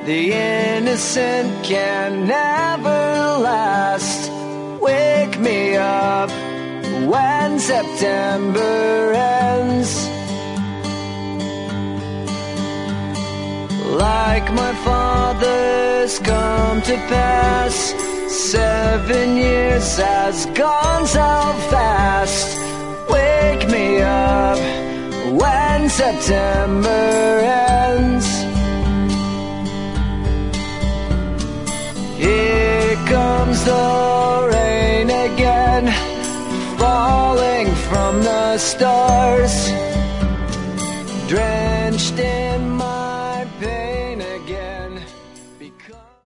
The innocent can never last. Wake me up when September ends. Like my father's come to pass, 7 years has gone so fast. Wake me up when September ends. Here comes the rain again, falling from the stars, drenched in my pain again.